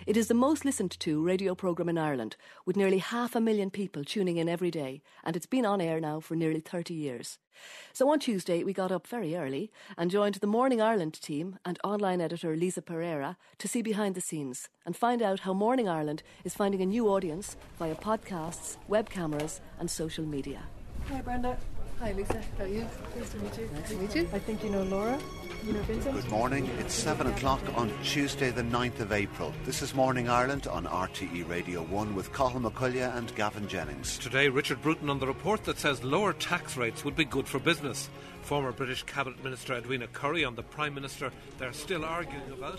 It is the most listened to radio programme in Ireland, with nearly 500,000 people tuning in every day, and it's been on air now for nearly 30 years. So on Tuesday we got up very early and joined the Morning Ireland team and online editor Lisa Pereira to see behind the scenes and find out how Morning Ireland is finding a new audience via podcasts, web cameras and social media. Hi Brenda. Hi Lisa, how are you? Nice to meet you. Nice to meet you. I think you know Laura. You know Vincent. Good morning. It's 7 o'clock on Tuesday the 9th of April. This is Morning Ireland on RTE Radio 1 with Cathal McCullagh and Gavin Jennings. Today, Richard Bruton on the report that says lower tax rates would be good for business. Former British Cabinet Minister Edwina Currie on the Prime Minister they're still arguing about.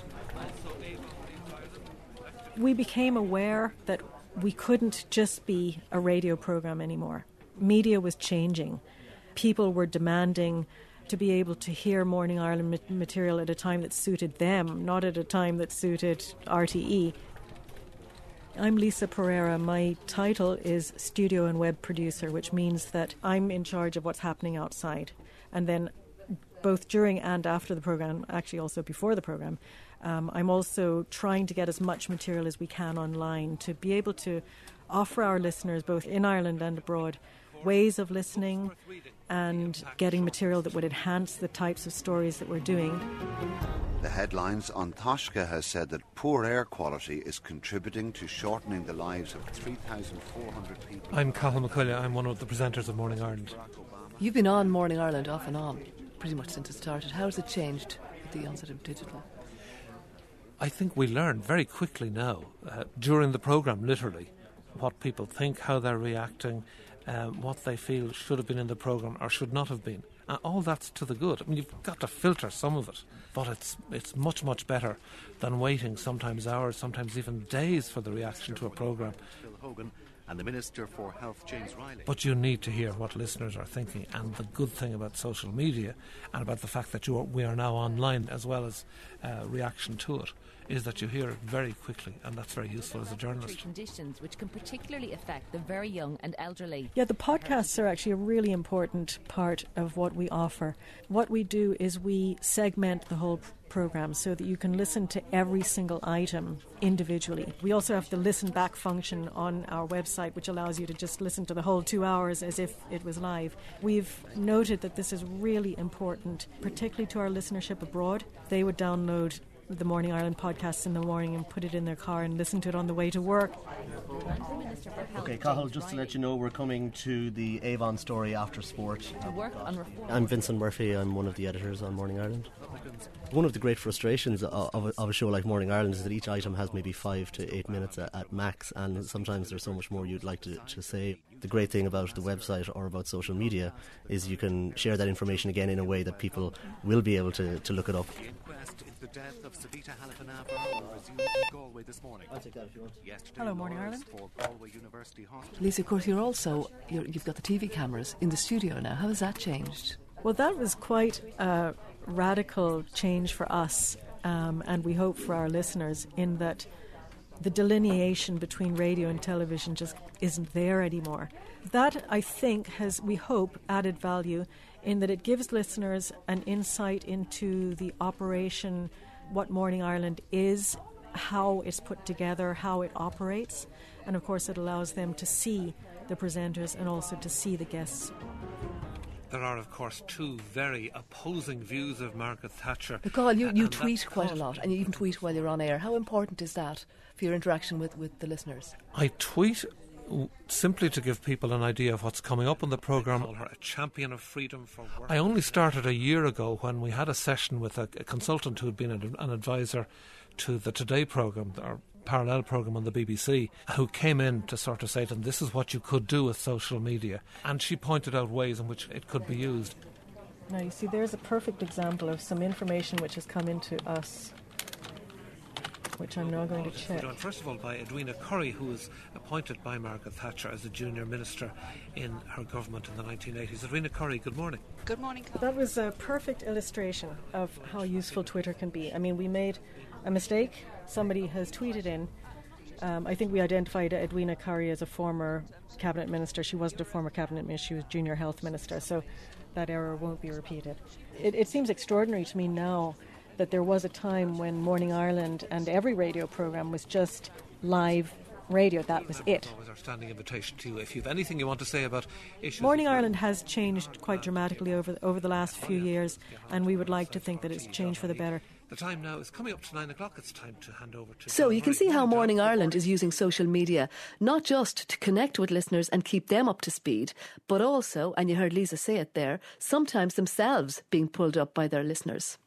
We became aware that we couldn't just be a radio programme anymore. Media was changing. People were demanding to be able to hear Morning Ireland material at a time that suited them, not at a time that suited RTE. I'm Lisa Pereira. My title is Studio and Web Producer, which means that I'm in charge of what's happening outside. And then both during and after the programme, actually also before the programme, I'm also trying to get as much material as we can online to be able to offer our listeners, both in Ireland and abroad, ways of listening and getting material that would enhance the types of stories that we're doing. The headlines on Taoiseach has said that poor air quality is contributing to shortening the lives of 3,400 people. I'm Cathal McCullagh. I'm one of the presenters of Morning Ireland. You've been on Morning Ireland off and on pretty much since it started. How has it changed with the onset of digital? I think we learn very quickly now, during the programme literally, what people think, how they're reacting, what they feel should have been in the programme or should not have been. All that's to the good. I mean, you've got to filter some of it, but it's much, much better than waiting sometimes hours, sometimes even days for the reaction to a programme. Phil Hogan and the Minister for Health, James Riley. But you need to hear what listeners are thinking, and the good thing about social media and about the fact that we are now online as well as reaction to it is that you hear it very quickly, and that's very useful as a journalist. Conditions which can particularly affect the very young and elderly. Yeah, the podcasts are actually a really important part of what we offer. What we do is we segment the whole programme so that you can listen to every single item individually. We also have the listen back function on our website, which allows you to just listen to the whole 2 hours as if it was live. We've noted that this is really important, particularly to our listenership abroad. They would download the Morning Ireland podcasts in the morning and put it in their car and listen to it on the way to work. Okay, Cathal, just to let you know, we're coming to the Avon story after sport. I'm Vincent Murphy. I'm one of the editors on Morning Ireland. One of the great frustrations of a show like Morning Ireland is that each item has maybe 5 to 8 minutes at max, and sometimes there's so much more you'd like to say. The great thing about the website or about social media is you can share that information again in a way that people will be able to look it up. The inquest into the death of Savita Halifanava will resume in Galway this morning. I'll take that if you want. Yesterday, Hello, Morning Ireland. for Galway University Hospital. Lisa, of course, you've got the TV cameras in the studio now. How has that changed? Well, that was quite a radical change for us, and we hope for our listeners, in that the delineation between radio and television just isn't there anymore. That, I think, has, we hope, added value in that it gives listeners an insight into the operation, what Morning Ireland is, how it's put together, how it operates, and of course it allows them to see the presenters and also to see the guests. There are, of course, two very opposing views of Margaret Thatcher. Cathal, you tweet quite a lot, and you even tweet while you're on air. How important is that for your interaction with the listeners? I tweet simply to give people an idea of what's coming up on the programme. Call her a champion of freedom for work. I only started a year ago when we had a session with a consultant who had been an advisor to the Today programme, our parallel programme on the BBC, who came in to sort of say to them, this is what you could do with social media, and she pointed out ways in which it could be used. Now you see, there's a perfect example of some information which has come into us, which I'm now going to check. First of all, by Edwina Currie, who was appointed by Margaret Thatcher as a junior minister in her government in the 1980s. Edwina Currie, good morning. Good morning. That was a perfect illustration of how useful Twitter can be. I mean, we made a mistake. Somebody has tweeted in. I think we identified Edwina Currie as a former cabinet minister. She wasn't a former cabinet minister, she was junior health minister, so that error won't be repeated. It seems extraordinary to me now that there was a time when Morning Ireland and every radio programme was just live radio. That was it. Always our standing invitation to you. If you've anything you want to say about issues... Morning Ireland has changed quite dramatically over the last few years, and we would like to think that it's changed for the better. The time now is coming up to 9 o'clock. It's time to hand over to... So you can see how Morning Ireland is using social media, not just to connect with listeners and keep them up to speed, but also, and you heard Lisa say it there, sometimes themselves being pulled up by their listeners.